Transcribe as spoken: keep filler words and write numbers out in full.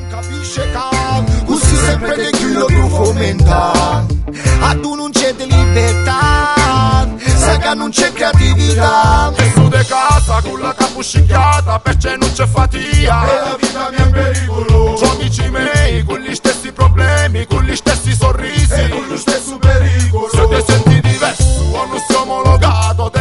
capisce che così sempre che chiudo tu fomenta ad un non c'è di libertà, sai che non c'è creatività. E su de casa con la capuscicchiata perché non c'è fatia e la vita mia è pericolo. Sono amici miei con gli stessi problemi, con gli stessi sorrisi e con lo stesso pericolo. Se ti senti diverso o non sei omologato